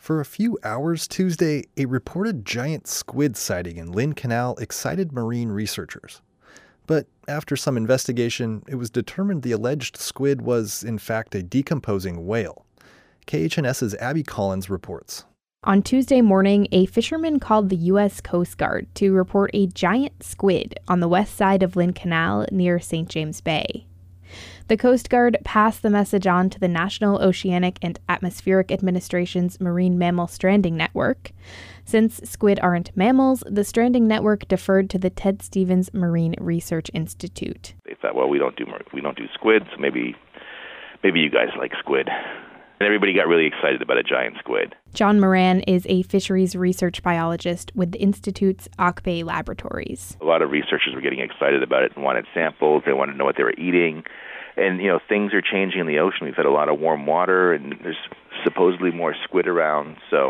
For a few hours Tuesday, a reported giant squid sighting in Lynn Canal excited marine researchers. But after some investigation, it was determined the alleged squid was, in fact, a decomposing whale. KHNS's Abby Collins reports. On Tuesday morning, a fisherman called the U.S. Coast Guard to report a giant squid on the west side of Lynn Canal near St. James Bay. The Coast Guard passed the message on to the National Oceanic and Atmospheric Administration's Marine Mammal Stranding Network. Since squid aren't mammals, the stranding network deferred to the Ted Stevens Marine Research Institute. They thought, well, we don't do squid, so maybe you guys like squid. And everybody got really excited about a giant squid. John Moran is a fisheries research biologist with the Institute's Auk Bay Laboratories. A lot of researchers were getting excited about it and wanted samples. They wanted to know what they were eating. And, things are changing in the ocean. We've had a lot of warm water, and there's supposedly more squid around. So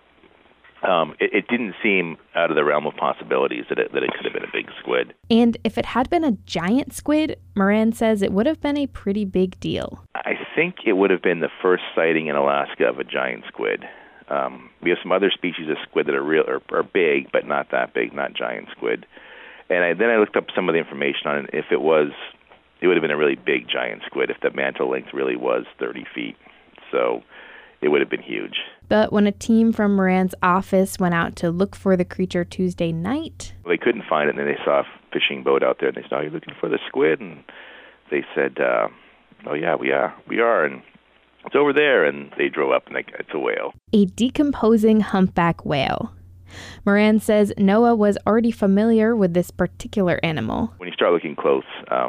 it didn't seem out of the realm of possibilities that it could have been a big squid. And if it had been a giant squid, Moran says it would have been a pretty big deal. I think it would have been the first sighting in Alaska of a giant squid. We have some other species of squid that are big, but not that big, not giant squid. And then I looked up some of the information on it. If it would have been a really big giant squid if the mantle length really was 30 feet. So it would have been huge. But when a team from Moran's office went out to look for the creature Tuesday night, they couldn't find it, and then they saw a fishing boat out there, and they said, "Are you looking for the squid?" And they said, "Oh yeah, we are, and it's over there." And they drove up, and it's a whale. A decomposing humpback whale. Moran says NOAA was already familiar with this particular animal. When you start looking close,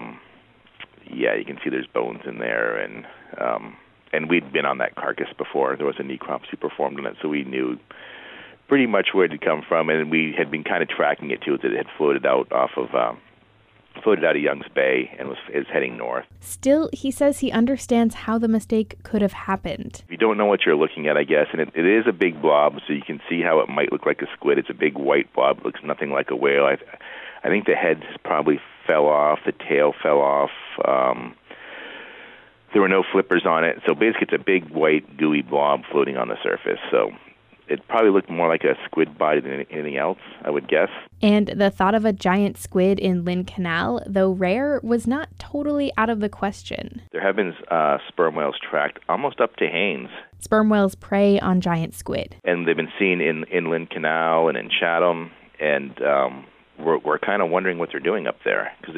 you can see there's bones in there, and we'd been on that carcass before. There was a necropsy performed on it, so we knew pretty much where it had come from, and we had been kind of tracking it too, that it had floated out of Young's Bay and is heading north. Still, he says he understands how the mistake could have happened. You don't know what you're looking at, I guess, and it is a big blob, so you can see how it might look like a squid. It's a big white blob. It looks nothing like a whale. I think the head probably fell off, the tail fell off. There were no flippers on it, so basically it's a big white gooey blob floating on the surface. So it probably looked more like a squid body than anything else, I would guess. And the thought of a giant squid in Lynn Canal, though rare, was not totally out of the question. There have been sperm whales tracked almost up to Haines. Sperm whales prey on giant squid. And they've been seen in Lynn Canal and in Chatham, and we're kind of wondering what they're doing up there, because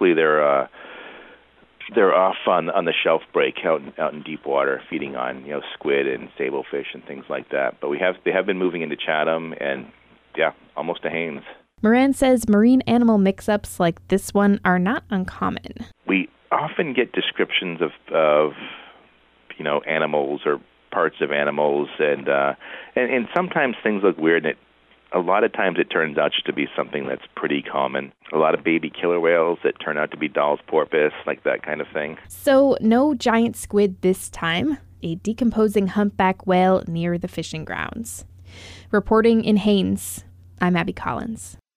they're off on the shelf break out in deep water, feeding on squid and sablefish and things like that. But they have been moving into Chatham and almost to Haines. Moran says marine animal mix-ups like this one are not uncommon. We often get descriptions of animals or parts of animals, and sometimes things look weird, and a lot of times it turns out just to be something that's pretty common. A lot of baby killer whales that turn out to be Dall's porpoise, like that kind of thing. So no giant squid this time, a decomposing humpback whale near the fishing grounds. Reporting in Haines, I'm Abby Collins.